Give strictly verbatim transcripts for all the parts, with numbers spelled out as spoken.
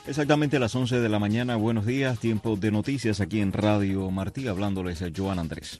Exactamente a las once de la mañana. Buenos días, tiempo de noticias aquí en Radio Martí, hablándoles a Joan Andrés.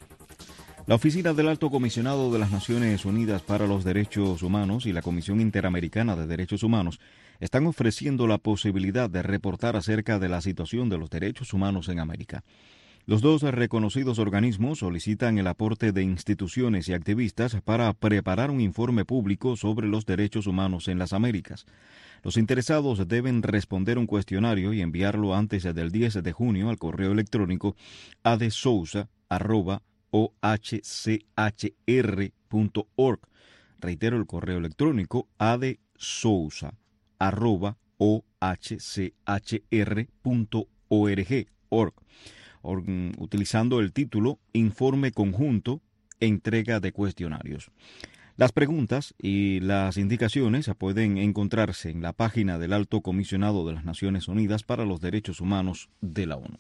La Oficina del Alto Comisionado de las Naciones Unidas para los Derechos Humanos y la Comisión Interamericana de Derechos Humanos están ofreciendo la posibilidad de reportar acerca de la situación de los derechos humanos en América. Los dos reconocidos organismos solicitan el aporte de instituciones y activistas para preparar un informe público sobre los derechos humanos en las Américas. Los interesados deben responder un cuestionario y enviarlo antes del diez de junio al correo electrónico adesousa arroba o h c h r punto org. Reitero el correo electrónico adesousa arroba o h c h r punto org. Utilizando el título Informe Conjunto, Entrega de Cuestionarios. Las preguntas y las indicaciones pueden encontrarse en la página del Alto Comisionado de las Naciones Unidas para los Derechos Humanos de la ONU.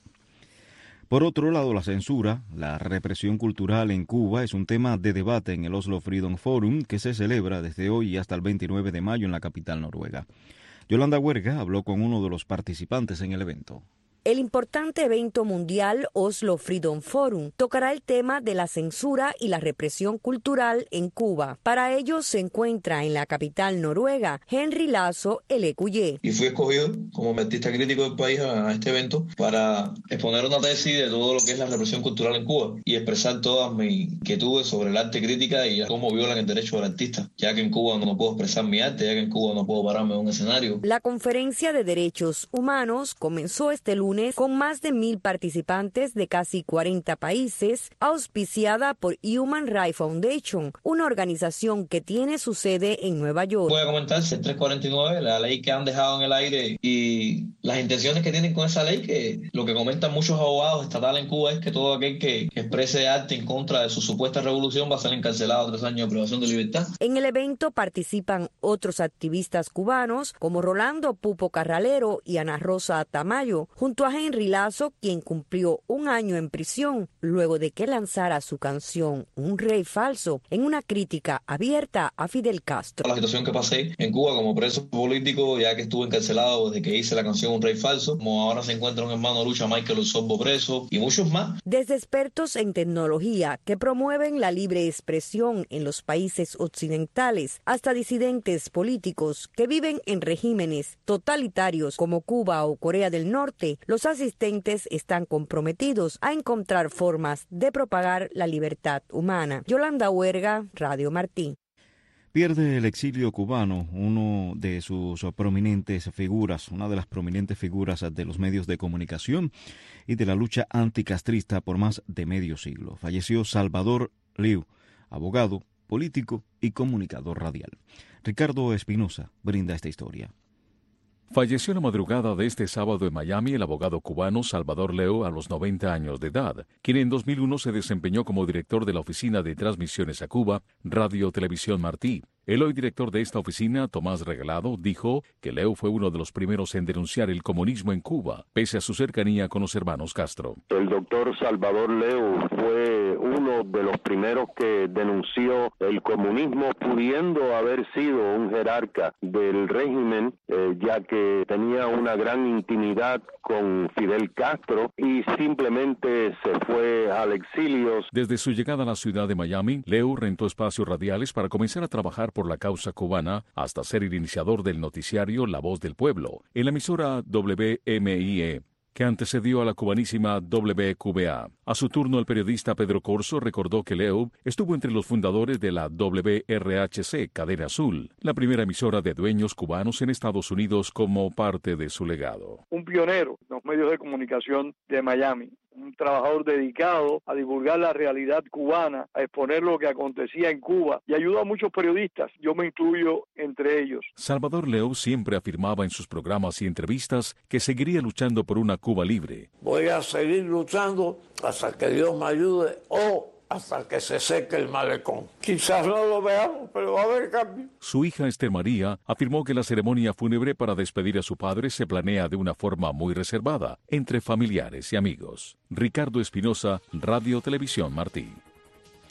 Por otro lado, la censura, la represión cultural en Cuba es un tema de debate en el Oslo Freedom Forum que se celebra desde hoy hasta el veintinueve de mayo en la capital noruega. Yolanda Huerga habló con uno de los participantes en el evento. El importante evento mundial Oslo Freedom Forum tocará el tema de la censura y la represión cultural en Cuba. Para ello se encuentra en la capital noruega Henry Lazo Elekuyé. Y fui escogido como artista crítico del país a este evento para exponer una tesis de todo lo que es la represión cultural en Cuba y expresar todas mis inquietudes sobre el arte crítica y cómo violan el derecho del artista, ya que en Cuba no puedo expresar mi arte, ya que en Cuba no puedo pararme en un escenario. La Conferencia de Derechos Humanos comenzó este lunes con más de mil participantes de casi cuarenta países, auspiciada por Human Rights Foundation, una organización que tiene su sede en Nueva York. Voy a comentar el trescientos cuarenta y nueve, la ley que han dejado en el aire y las intenciones que tienen con esa ley, que lo que comentan muchos abogados estatales en Cuba es que todo aquel que exprese arte en contra de su supuesta revolución va a ser encarcelado a tres años de privación de libertad. En el evento participan otros activistas cubanos como Rolando Pupo Carralero y Ana Rosa Tamayo, junto a Henry Lazo, quien cumplió un año en prisión luego de que lanzara su canción Un Rey Falso en una crítica abierta a Fidel Castro. La situación que pasé en Cuba como preso político, ya que estuve encarcelado desde que hice la canción Un Rey Falso, como ahora se encuentra un hermano de lucha, Michael Osorbo, preso, y muchos más. Desde expertos en tecnología que promueven la libre expresión en los países occidentales hasta disidentes políticos que viven en regímenes totalitarios como Cuba o Corea del Norte, los asistentes están comprometidos a encontrar formas de propagar la libertad humana. Yolanda Huerga, Radio Martí. Pierde el exilio cubano uno de sus prominentes figuras, una de las prominentes figuras de los medios de comunicación y de la lucha anticastrista por más de medio siglo. Falleció Salvador Leu, abogado, político y comunicador radial. Ricardo Espinosa brinda esta historia. Falleció en la madrugada de este sábado en Miami el abogado cubano Salvador Leu a los noventa años de edad, quien en dos mil uno se desempeñó como director de la Oficina de Transmisiones a Cuba, Radio Televisión Martí. El hoy director de esta oficina, Tomás Regalado, dijo que Leu fue uno de los primeros en denunciar el comunismo en Cuba, pese a su cercanía con los hermanos Castro. El doctor Salvador Leu fue uno de los primeros que denunció el comunismo, pudiendo haber sido un jerarca del régimen, eh, ya que tenía una gran intimidad con Fidel Castro y simplemente se fue al exilio. Desde su llegada a la ciudad de Miami, Leu rentó espacios radiales para comenzar a trabajar por la causa cubana hasta ser el iniciador del noticiario La Voz del Pueblo, en la emisora W M I E, que antecedió a la cubanísima W Q B A. A su turno, el periodista Pedro Corso recordó que Leu estuvo entre los fundadores de la W R H C, Cadena Azul, la primera emisora de dueños cubanos en Estados Unidos como parte de su legado. Un pionero en los medios de comunicación de Miami. Un trabajador dedicado a divulgar la realidad cubana, a exponer lo que acontecía en Cuba y ayudó a muchos periodistas, yo me incluyo entre ellos. Salvador Leu siempre afirmaba en sus programas y entrevistas que seguiría luchando por una Cuba libre. Voy a seguir luchando hasta que Dios me ayude o hasta que se seque el malecón. Quizás no lo veamos, pero va a haber cambio. Su hija Esther María afirmó que la ceremonia fúnebre para despedir a su padre se planea de una forma muy reservada, entre familiares y amigos. Ricardo Espinosa, Radio Televisión Martí.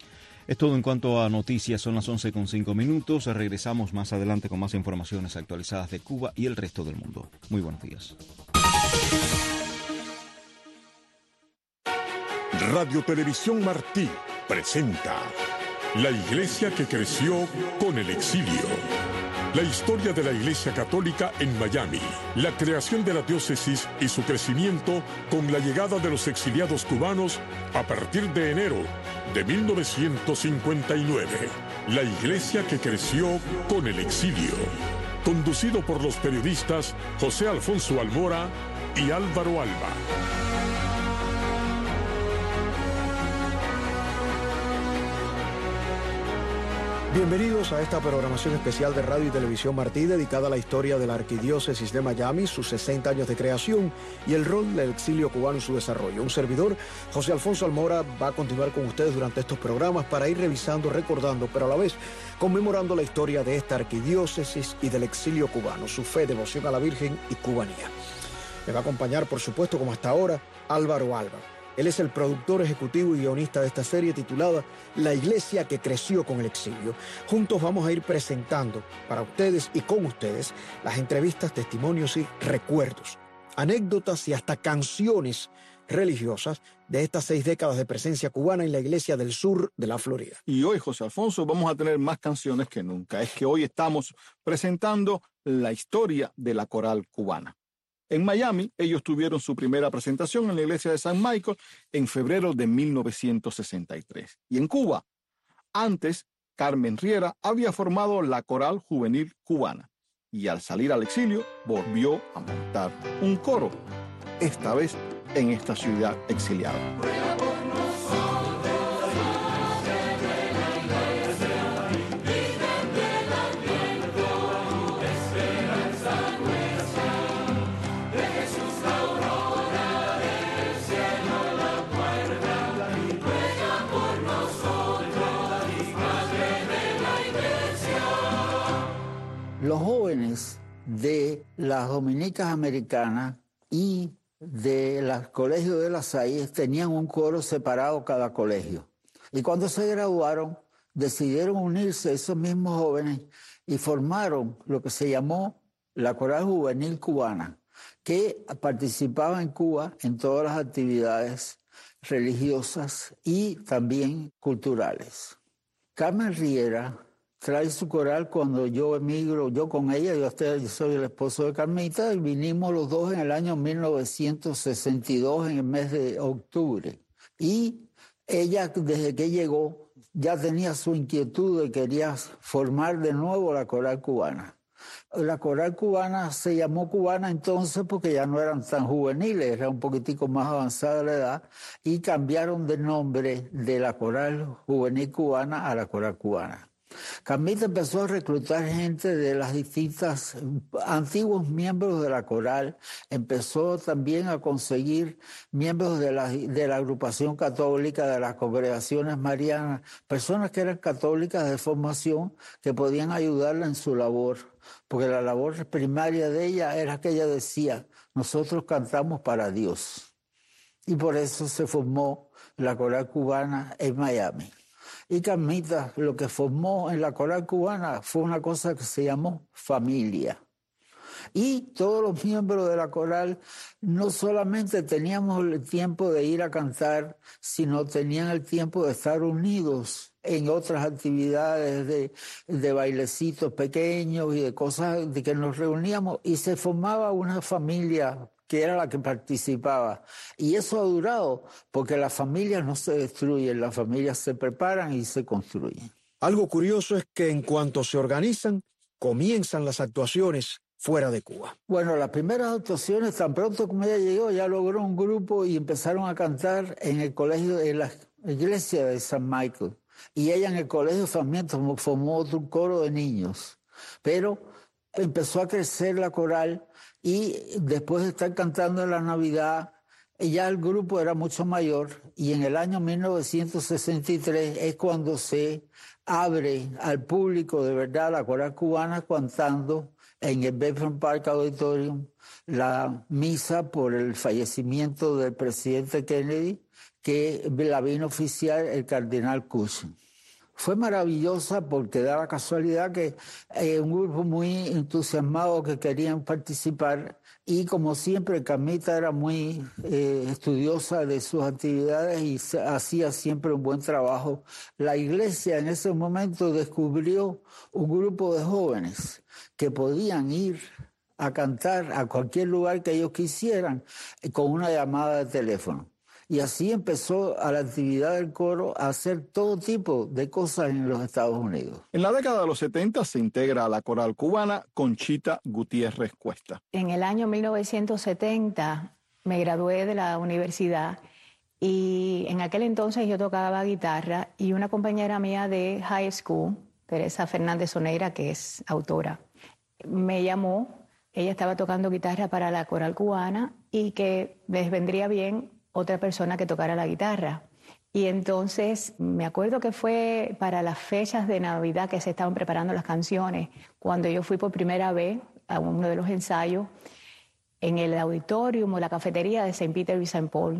Es todo en cuanto a noticias, son las once con cinco minutos. Regresamos más adelante con más informaciones actualizadas de Cuba y el resto del mundo. Muy buenos días. Radio Televisión Martí presenta La Iglesia que creció con el exilio. La historia de la Iglesia Católica en Miami, la creación de la diócesis y su crecimiento con la llegada de los exiliados cubanos a partir de enero de mil novecientos cincuenta y nueve. La Iglesia que creció con el exilio. Conducido por los periodistas José Alfonso Almora y Álvaro Alba. Bienvenidos a esta programación especial de Radio y Televisión Martí dedicada a la historia de la Arquidiócesis de Miami, sus sesenta años de creación y el rol del exilio cubano en su desarrollo. Un servidor, José Alfonso Almora, va a continuar con ustedes durante estos programas para ir revisando, recordando, pero a la vez conmemorando la historia de esta arquidiócesis y del exilio cubano, su fe, devoción a la Virgen y cubanía. Me va a acompañar, por supuesto, como hasta ahora, Álvaro Alba. Él es el productor ejecutivo y guionista de esta serie titulada La Iglesia que creció con el exilio. Juntos vamos a ir presentando para ustedes y con ustedes las entrevistas, testimonios y recuerdos, anécdotas y hasta canciones religiosas de estas seis décadas de presencia cubana en la Iglesia del Sur de la Florida. Y hoy, José Alfonso, vamos a tener más canciones que nunca. Es que hoy estamos presentando la historia de la coral cubana. En Miami, ellos tuvieron su primera presentación en la iglesia de San Michael en febrero de mil novecientos sesenta y tres. Y en Cuba, antes, Carmen Riera había formado la Coral Juvenil Cubana y al salir al exilio volvió a montar un coro, esta vez en esta ciudad exiliada. Los jóvenes de las dominicas americanas y de los colegios de las Salle tenían un coro separado cada colegio. Y cuando se graduaron, decidieron unirse esos mismos jóvenes y formaron lo que se llamó la Coral Juvenil Cubana, que participaba en Cuba en todas las actividades religiosas y también culturales. Carmen Riera trae su coral cuando yo emigro, yo con ella, yo, hasta, yo soy el esposo de Carmita, y vinimos los dos en el año mil novecientos sesenta y dos, en el mes de octubre. Y ella, desde que llegó, ya tenía su inquietud de quería formar de nuevo la coral cubana. La coral cubana se llamó cubana entonces porque ya no eran tan juveniles, era un poquitico más avanzada la edad, y cambiaron de nombre de la coral juvenil cubana a la coral cubana. Carmita empezó a reclutar gente de las distintas antiguos miembros de la coral, empezó también a conseguir miembros de la, de la agrupación católica, de las congregaciones marianas, personas que eran católicas de formación que podían ayudarla en su labor, porque la labor primaria de ella era que ella decía, nosotros cantamos para Dios. Y por eso se formó la coral cubana en Miami. Y Carmita lo que formó en la coral cubana fue una cosa que se llamó familia. Y todos los miembros de la coral no solamente teníamos el tiempo de ir a cantar, sino tenían el tiempo de estar unidos en otras actividades de, de bailecitos pequeños y de cosas de que nos reuníamos y se formaba una familia que era la que participaba. Y eso ha durado, porque las familias no se destruyen, las familias se preparan y se construyen. Algo curioso es que en cuanto se organizan, comienzan las actuaciones fuera de Cuba. Bueno, las primeras actuaciones, tan pronto como ella llegó, ya logró un grupo y empezaron a cantar en el colegio, en la iglesia de San Michael. Y ella en el colegio también formó otro coro de niños. Pero empezó a crecer la coral y después de estar cantando en la Navidad, ya el grupo era mucho mayor y en el año mil novecientos sesenta y tres es cuando se abre al público de verdad la coral cubana cantando en el Bedford Park Auditorium la misa por el fallecimiento del presidente Kennedy, que la vino a oficiar el cardenal Cushing. Fue maravillosa porque da la casualidad que eh, un grupo muy entusiasmado que querían participar y como siempre Carmita era muy eh, estudiosa de sus actividades y se, hacía siempre un buen trabajo. La iglesia en ese momento descubrió un grupo de jóvenes que podían ir a cantar a cualquier lugar que ellos quisieran eh, con una llamada de teléfono. Y así empezó a la actividad del coro a hacer todo tipo de cosas en los Estados Unidos. En la década de los setenta se integra a la coral cubana Conchita Gutiérrez Cuesta. En el año mil novecientos setenta me gradué de la universidad y en aquel entonces yo tocaba guitarra y una compañera mía de high school, Teresa Fernández Oneira, que es autora, me llamó. Ella estaba tocando guitarra para la coral cubana y que les vendría bien otra persona que tocara la guitarra. Y entonces me acuerdo que fue para las fechas de Navidad que se estaban preparando las canciones, cuando yo fui por primera vez a uno de los ensayos en el auditorium o la cafetería de Saint Peter y Saint Paul.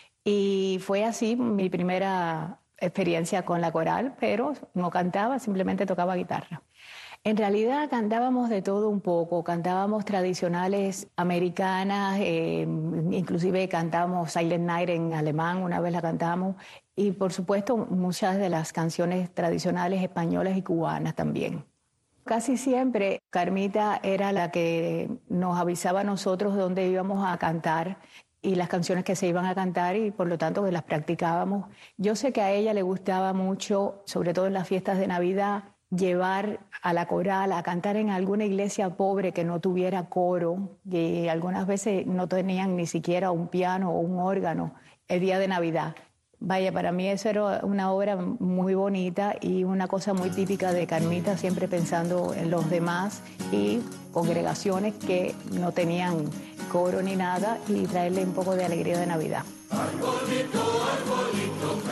Y fue así mi primera experiencia con la coral, pero no cantaba, simplemente tocaba guitarra. En realidad cantábamos de todo un poco, cantábamos tradicionales americanas, eh, inclusive cantábamos Silent Night en alemán, una vez la cantamos, y por supuesto muchas de las canciones tradicionales españolas y cubanas también. Casi siempre Carmita era la que nos avisaba a nosotros dónde íbamos a cantar y las canciones que se iban a cantar y por lo tanto que las practicábamos. Yo sé que a ella le gustaba mucho, sobre todo en las fiestas de Navidad, llevar a la coral a cantar en alguna iglesia pobre que no tuviera coro, que algunas veces no tenían ni siquiera un piano o un órgano el día de Navidad. Vaya, para mí eso era una obra muy bonita y una cosa muy típica de Carmita, siempre pensando en los demás y congregaciones que no tenían coro ni nada y traerle un poco de alegría de Navidad. Arbolito, arbolito,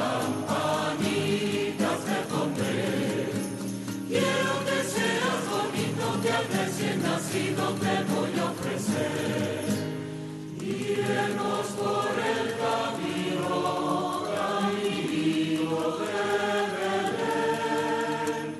campanitas te pondré. Quiero que seas bonito, que al recién nacido te voy a ofrecer. Iremos por el camino, camino de Belén.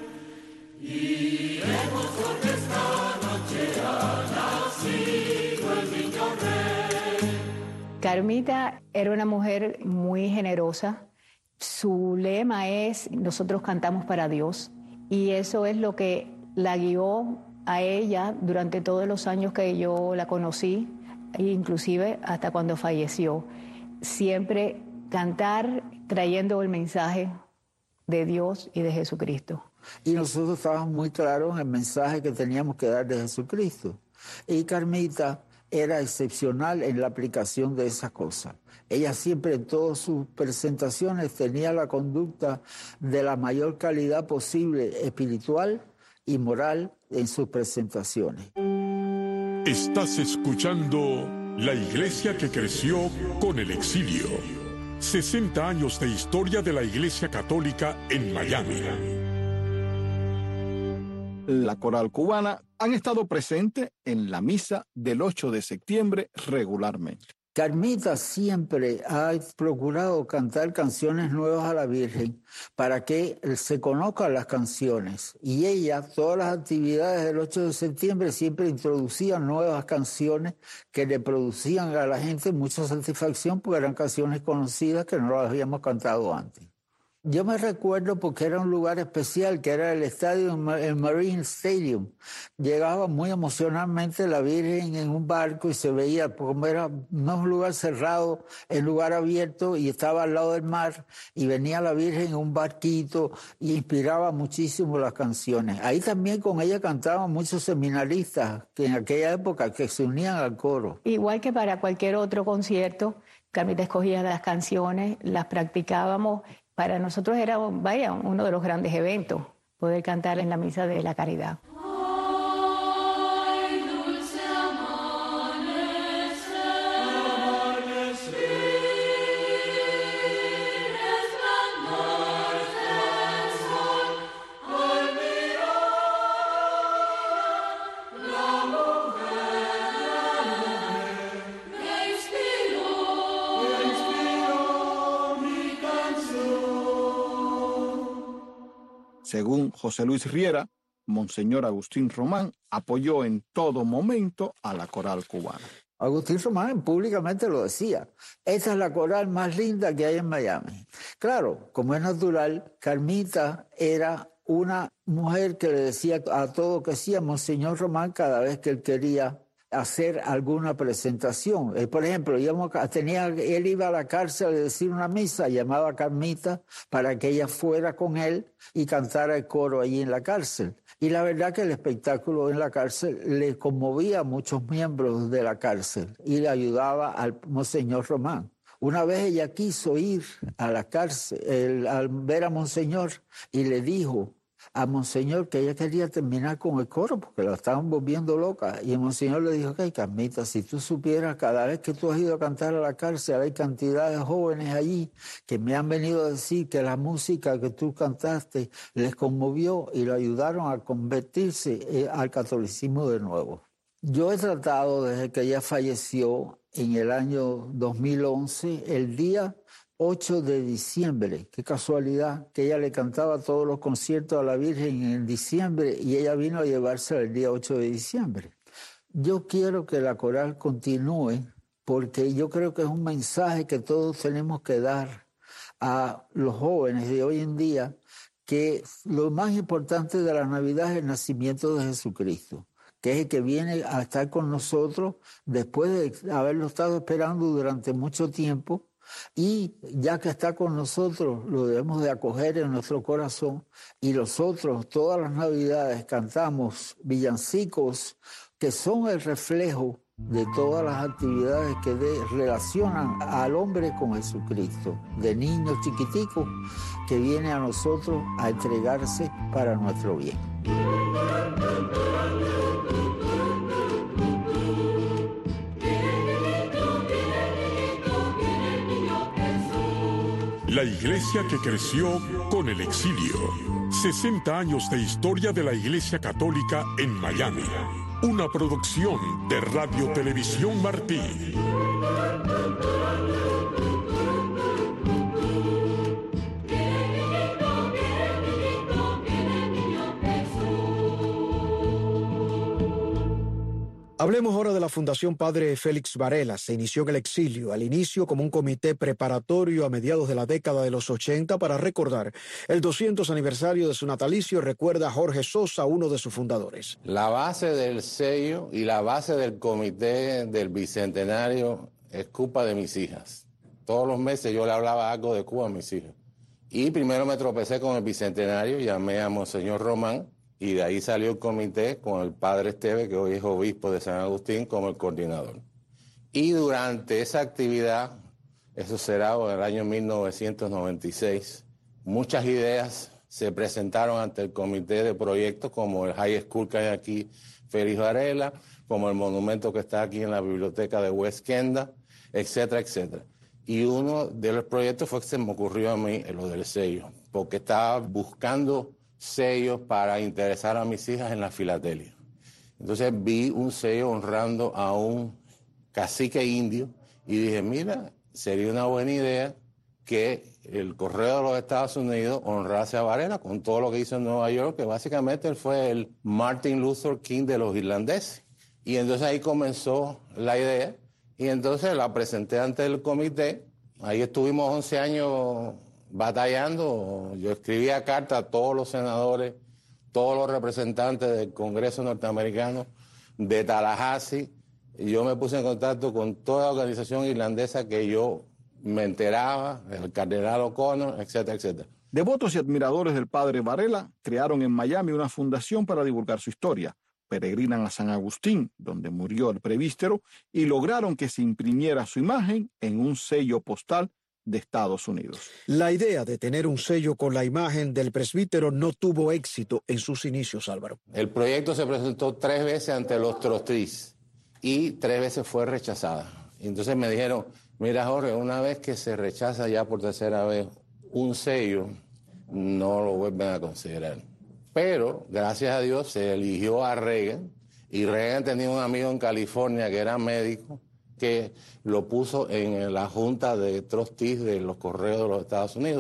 Iremos porque esta noche ha nacido el niño rey. Carmita era una mujer muy generosa. Su lema es: nosotros cantamos para Dios. Y eso es lo que la guió a ella durante todos los años que yo la conocí, inclusive hasta cuando falleció. Siempre cantar trayendo el mensaje de Dios y de Jesucristo. Y nosotros estábamos muy claros en el mensaje que teníamos que dar de Jesucristo. Y Carmita era excepcional en la aplicación de esas cosas. Ella siempre en todas sus presentaciones tenía la conducta de la mayor calidad posible, espiritual y moral en sus presentaciones. Estás escuchando La Iglesia que creció con el exilio. sesenta años de historia de la Iglesia Católica en Miami. La coral cubana han estado presentes en la misa del ocho de septiembre regularmente. Carmita siempre ha procurado cantar canciones nuevas a la Virgen para que se conozcan las canciones. Y ella, todas las actividades del ocho de septiembre, siempre introducía nuevas canciones que le producían a la gente mucha satisfacción porque eran canciones conocidas que no las habíamos cantado antes. Yo me recuerdo porque era un lugar especial, que era el estadio, el Marine Stadium. Llegaba muy emocionalmente la Virgen en un barco y se veía, como era no un lugar cerrado, el lugar abierto y estaba al lado del mar, y venía la Virgen en un barquito y inspiraba muchísimo las canciones. Ahí también con ella cantaban muchos seminaristas que en aquella época que se unían al coro. Igual que para cualquier otro concierto, Carmita escogía las canciones, las practicábamos. Para nosotros era, vaya, uno de los grandes eventos, poder cantar en la Misa de la Caridad. Según José Luis Riera, Monseñor Agustín Román apoyó en todo momento a la coral cubana. Agustín Román públicamente lo decía. Esta es la coral más linda que hay en Miami. Claro, como es natural, Carmita era una mujer que le decía a todo que sí a Monseñor Román cada vez que él quería hacer alguna presentación. Eh, por ejemplo, íbamos, tenía, él iba a la cárcel a decir una misa, llamaba a Carmita para que ella fuera con él y cantara el coro allí en la cárcel. Y la verdad que el espectáculo en la cárcel le conmovía a muchos miembros de la cárcel y le ayudaba al Monseñor Román. Una vez ella quiso ir a la cárcel el, al ver a Monseñor y le dijo a Monseñor que ella quería terminar con el coro porque la estaban volviendo loca. Y el Monseñor le dijo, ok, Carmita, si tú supieras, cada vez que tú has ido a cantar a la cárcel hay cantidad de jóvenes allí que me han venido a decir que la música que tú cantaste les conmovió y lo ayudaron a convertirse eh, al catolicismo de nuevo. Yo he tratado desde que ella falleció en el año dos mil once, el día ocho de diciembre, qué casualidad, que ella le cantaba todos los conciertos a la Virgen en diciembre y ella vino a llevársela el día ocho de diciembre. Yo quiero que la coral continúe porque yo creo que es un mensaje que todos tenemos que dar a los jóvenes de hoy en día, que lo más importante de la Navidad es el nacimiento de Jesucristo, que es el que viene a estar con nosotros después de haberlo estado esperando durante mucho tiempo. Y ya que está con nosotros, lo debemos de acoger en nuestro corazón. Y nosotros todas las Navidades cantamos villancicos que son el reflejo de todas las actividades que de, relacionan al hombre con Jesucristo, de niños chiquiticos que viene a nosotros a entregarse para nuestro bien. La iglesia que creció con el exilio. sesenta años de historia de la Iglesia Católica en Miami. Una producción de Radio Televisión Martí. Hablemos ahora de la Fundación Padre Félix Varela. Se inició en el exilio, al inicio como un comité preparatorio a mediados de la década de los ochenta para recordar el doscientos aniversario de su natalicio, recuerda a Jorge Sosa, uno de sus fundadores. La base del sello y la base del comité del Bicentenario es culpa de mis hijas. Todos los meses yo le hablaba algo de Cuba a mis hijas. Y primero me tropecé con el Bicentenario, llamé a Monseñor Román, y de ahí salió el comité con el padre Esteve, que hoy es obispo de San Agustín, como el coordinador. Y durante esa actividad, eso será en el año mil novecientos noventa y seis, muchas ideas se presentaron ante el comité de proyectos, como el High School que hay aquí, Félix Varela, como el monumento que está aquí en la biblioteca de West Kenda, etcétera, etcétera. Y uno de los proyectos fue que se me ocurrió a mí, lo del sello, porque estaba buscando sellos para interesar a mis hijas en la filatelia. Entonces vi un sello honrando a un cacique indio y dije, mira, sería una buena idea que el Correo de los Estados Unidos honrase a Varela con todo lo que hizo en Nueva York, que básicamente él fue el Martin Luther King de los irlandeses. Y entonces ahí comenzó la idea y entonces la presenté ante el comité. Ahí estuvimos once años batallando. Yo escribía cartas a todos los senadores, todos los representantes del Congreso norteamericano, de Tallahassee. Y yo me puse en contacto con toda la organización irlandesa que yo me enteraba, el cardenal O'Connor, etcétera, etcétera. Devotos y admiradores del padre Varela crearon en Miami una fundación para divulgar su historia. Peregrinan a San Agustín, donde murió el presbítero, y lograron que se imprimiera su imagen en un sello postal de Estados Unidos. La idea de tener un sello con la imagen del presbítero no tuvo éxito en sus inicios, Álvaro. El proyecto se presentó tres veces ante los trustees y tres veces fue rechazada. Y entonces me dijeron, mira Jorge, una vez que se rechaza ya por tercera vez un sello, no lo vuelven a considerar. Pero, gracias a Dios, se eligió a Reagan, y Reagan tenía un amigo en California que era médico, que lo puso en la junta de trustees de los correos de los Estados Unidos.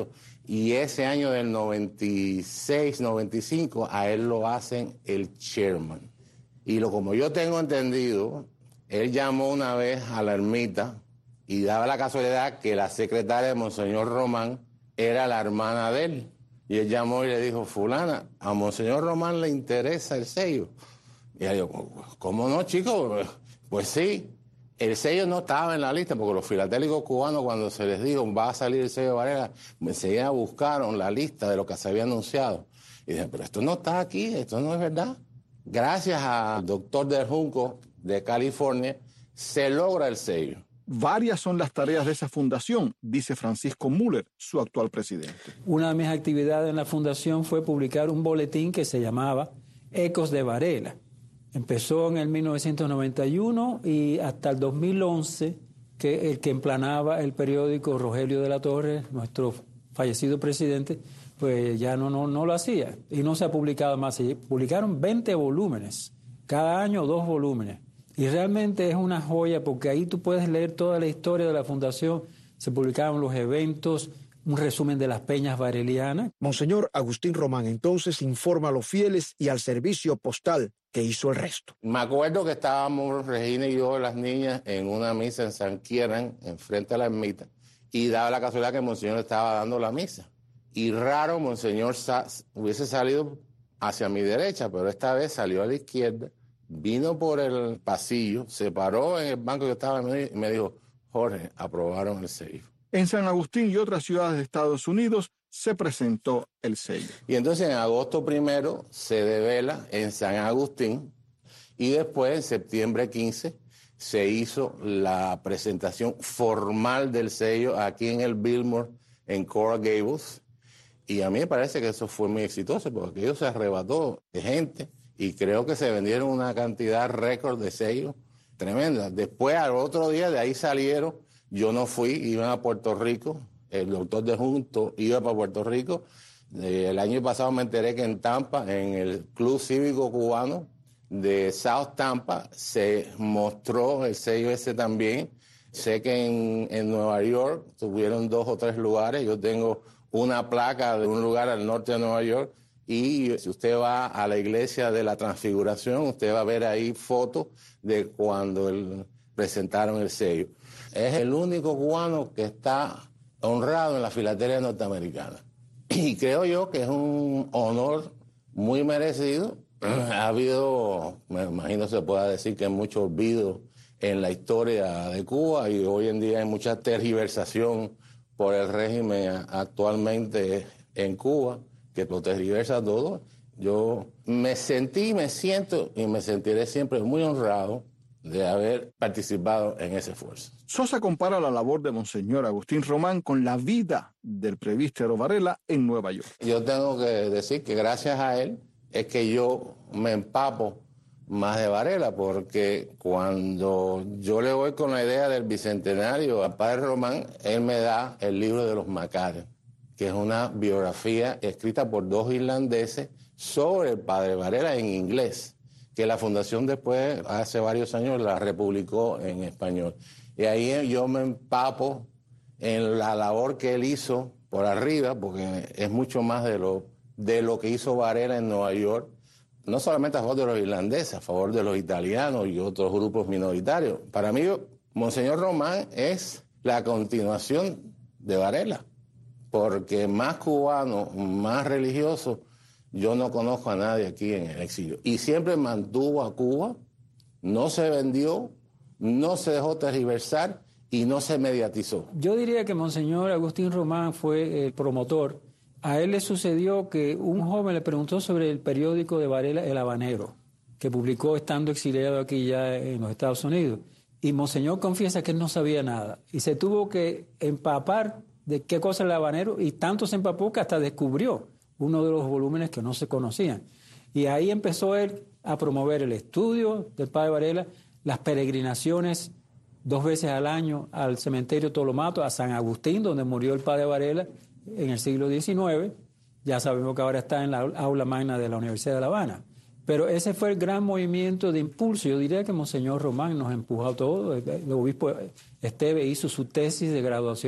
Y ese año del noventa y seis, noventa y cinco, a él lo hacen el chairman. Y lo como yo tengo entendido, él llamó una vez a la ermita y daba la casualidad que la secretaria de Monseñor Román era la hermana de él. Y él llamó y le dijo, fulana, a Monseñor Román le interesa el sello. Y ella dijo, ¿cómo no, chico? Pues sí, el sello no estaba en la lista, porque los filatélicos cubanos, cuando se les dijo, va a salir el sello de Varela, enseguida buscaron la lista de lo que se había anunciado. Y dijeron, pero esto no está aquí, esto no es verdad. Gracias al doctor Del Junco de California, se logra el sello. Varias son las tareas de esa fundación, dice Francisco Müller, su actual presidente. Una de mis actividades en la fundación fue publicar un boletín que se llamaba Ecos de Varela. Empezó en el mil novecientos noventa y uno y hasta el dos mil once, que el que emplanaba el periódico, Rogelio de la Torre, nuestro fallecido presidente, pues ya no, no, no lo hacía y no se ha publicado más. Se publicaron veinte volúmenes, cada año dos volúmenes. Y realmente es una joya porque ahí tú puedes leer toda la historia de la fundación. Se publicaban los eventos, un resumen de las peñas varelianas. Monseñor Agustín Román entonces informa a los fieles y al servicio postal que hizo el resto. Me acuerdo que estábamos, Regina y yo, las niñas, en una misa en San Quieran, enfrente a la ermita, y daba la casualidad que Monseñor estaba dando la misa. Y raro, Monseñor sa- hubiese salido hacia mi derecha, pero esta vez salió a la izquierda, vino por el pasillo, se paró en el banco que estaba y me dijo, Jorge, aprobaron el sello. En San Agustín y otras ciudades de Estados Unidos se presentó el sello. Y entonces en agosto primero se devela en San Agustín y después en septiembre quince se hizo la presentación formal del sello aquí en el Billmore en Coral Gables. Y a mí me parece que eso fue muy exitoso porque aquello se arrebató de gente. Y creo que se vendieron una cantidad récord de sellos tremenda. Después, al otro día, de ahí salieron. Yo no fui, iban a Puerto Rico. El doctor de Junto iba para Puerto Rico. Eh, el año pasado me enteré que en Tampa, en el Club Cívico Cubano de South Tampa, se mostró el sello ese también. Sé que en, en Nueva York tuvieron dos o tres lugares. Yo tengo una placa de un lugar al norte de Nueva York. Y si usted va a la iglesia de la Transfiguración, usted va a ver ahí fotos de cuando el, presentaron el sello. Es el único cubano que está honrado en la filatelia norteamericana. Y creo yo que es un honor muy merecido. Ha habido, me imagino se pueda decir que hay mucho olvido en la historia de Cuba y hoy en día hay mucha tergiversación por el régimen actualmente en Cuba, que lo tergiversa todo. Yo me sentí, me siento y me sentiré siempre muy honrado de haber participado en ese esfuerzo. Sosa compara la labor de Monseñor Agustín Román con la vida del presbítero Varela en Nueva York. Yo tengo que decir que gracias a él es que yo me empapo más de Varela, porque cuando yo le voy con la idea del bicentenario al padre Román, él me da el libro de los Macarios, que es una biografía escrita por dos irlandeses sobre el padre Varela en inglés, que la fundación después, hace varios años, la republicó en español. Y ahí yo me empapo en la labor que él hizo por arriba, porque es mucho más de lo, de lo que hizo Varela en Nueva York, no solamente a favor de los irlandeses, a favor de los italianos y otros grupos minoritarios. Para mí, Monseñor Román es la continuación de Varela, porque más cubano, más religioso, yo no conozco a nadie aquí en el exilio. Y siempre mantuvo a Cuba, no se vendió, no se dejó tergiversar y no se mediatizó. Yo diría que Monseñor Agustín Román fue el promotor. A él le sucedió que un joven le preguntó sobre el periódico de Varela, El Habanero, que publicó estando exiliado aquí ya en los Estados Unidos. Y Monseñor confiesa que él no sabía nada. Y se tuvo que empapar de qué cosa era El Habanero, y tanto se empapó que hasta descubrió uno de los volúmenes que no se conocían. Y ahí empezó él a promover el estudio del padre Varela, las peregrinaciones dos veces al año al cementerio Tolomato, a San Agustín, donde murió el padre Varela en el siglo diecinueve. Ya sabemos que ahora está en la aula magna de la Universidad de La Habana. Pero ese fue el gran movimiento de impulso. Yo diría que Monseñor Román nos empujó a todos. El obispo Esteve hizo su tesis de graduación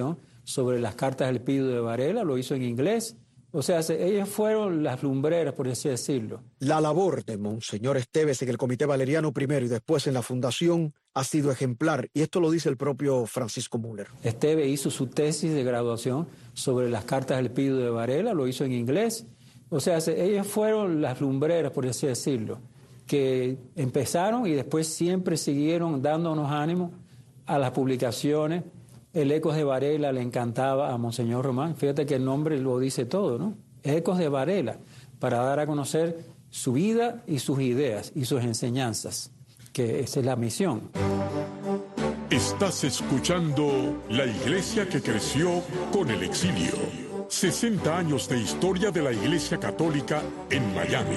sobre las cartas del Espíritu de Varela, lo hizo en inglés. O sea, ellas fueron las lumbreras, por así decirlo. La labor de Monseñor Esteves en el Comité Valeriano primero y después en la Fundación ha sido ejemplar, y esto lo dice el propio Francisco Müller. Esteves hizo su tesis de graduación sobre las cartas del Espíritu de Varela, lo hizo en inglés. O sea, ellas fueron las lumbreras, por así decirlo, que empezaron y después siempre siguieron dándonos ánimo a las publicaciones. El Ecos de Varela le encantaba a Monseñor Román. Fíjate que el nombre lo dice todo, ¿no? Ecos de Varela, para dar a conocer su vida y sus ideas y sus enseñanzas, que esa es la misión. Estás escuchando La Iglesia que creció con el exilio. sesenta años de historia de la Iglesia Católica en Miami.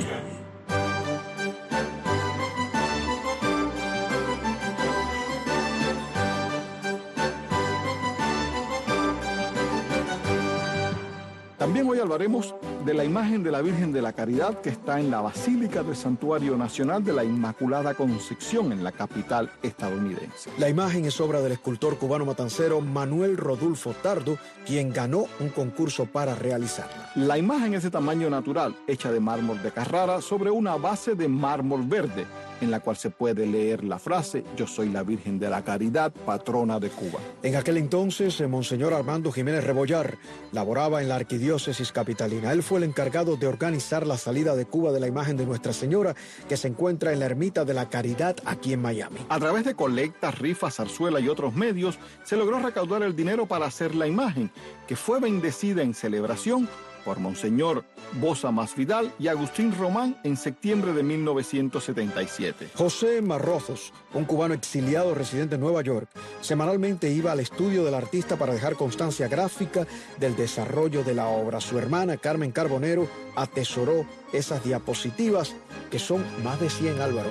También hoy hablaremos de la imagen de la Virgen de la Caridad que está en la Basílica del Santuario Nacional de la Inmaculada Concepción en la capital estadounidense. La imagen es obra del escultor cubano matancero Manuel Rodulfo Tardo, quien ganó un concurso para realizarla. La imagen es de tamaño natural, hecha de mármol de Carrara sobre una base de mármol verde, en la cual se puede leer la frase «Yo soy la Virgen de la Caridad, patrona de Cuba». En aquel entonces, el Monseñor Armando Jiménez Rebollar laboraba en la arquidiócesis capitalina. Él fue el encargado de organizar la salida de Cuba de la imagen de Nuestra Señora, que se encuentra en la Ermita de la Caridad aquí en Miami. A través de colectas, rifas, zarzuela y otros medios, se logró recaudar el dinero para hacer la imagen, que fue bendecida en celebración por Monseñor Boza Masvidal y Agustín Román en septiembre de mil novecientos setenta y siete. José Marrozos, un cubano exiliado residente en Nueva York, semanalmente iba al estudio del artista para dejar constancia gráfica del desarrollo de la obra. Su hermana Carmen Carbonero atesoró esas diapositivas, que son más de cien, Álvaro.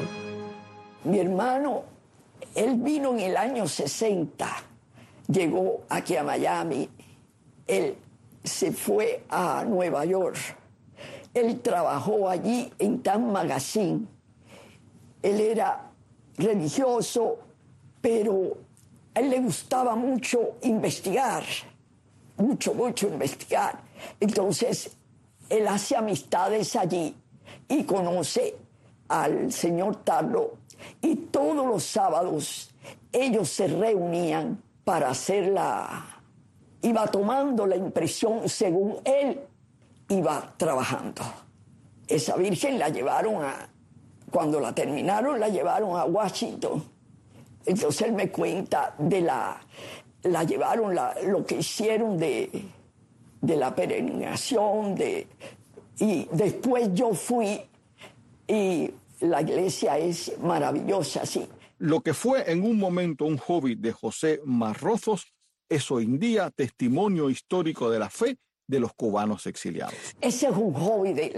Mi hermano, él vino en el año sesenta, llegó aquí a Miami, él se fue a Nueva York. Él trabajó allí en Time Magazine. Él era religioso, pero a él le gustaba mucho investigar, mucho, mucho investigar. Entonces, él hace amistades allí y conoce al señor Tardo, y todos los sábados ellos se reunían para hacer la... Iba tomando la impresión según él iba trabajando. Esa Virgen la llevaron a... Cuando la terminaron, la llevaron a Washington. Entonces él me cuenta de la... La llevaron, la, lo que hicieron de, de la peregrinación, de, y después yo fui, y la iglesia es maravillosa, sí. Lo que fue en un momento un hobby de José Marrozos es hoy en día testimonio histórico de la fe de los cubanos exiliados. Ese es un hobby de él,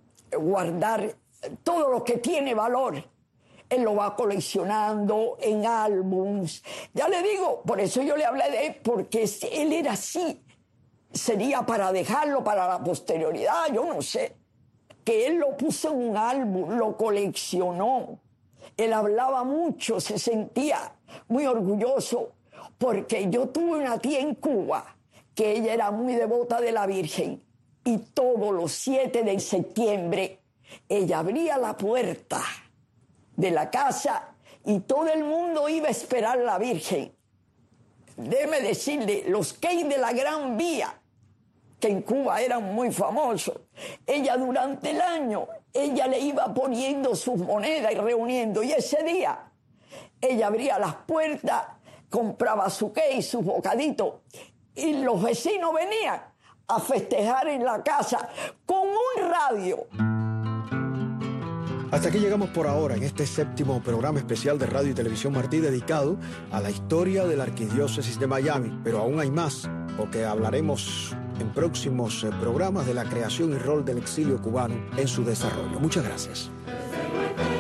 guardar todo lo que tiene valor. Él lo va coleccionando en álbums. Ya le digo, por eso yo le hablé de él, porque él era así. Sería para dejarlo para la posterioridad, yo no sé. Que él lo puso en un álbum, lo coleccionó. Él hablaba mucho, se sentía muy orgulloso, porque yo tuve una tía en Cuba que ella era muy devota de la Virgen, y todos los siete de septiembre ella abría la puerta de la casa y todo el mundo iba a esperar a la Virgen. Déjeme decirle, los Key de la Gran Vía, que en Cuba eran muy famosos, ella durante el año, ella le iba poniendo sus monedas y reuniendo, y ese día ella abría las puertas, compraba su cake, sus bocaditos, y los vecinos venían a festejar en la casa con un radio. Hasta aquí llegamos por ahora en este séptimo programa especial de Radio y Televisión Martí, dedicado a la historia de la Arquidiócesis de Miami. Pero aún hay más, porque hablaremos en próximos programas de la creación y rol del exilio cubano en su desarrollo. Muchas gracias.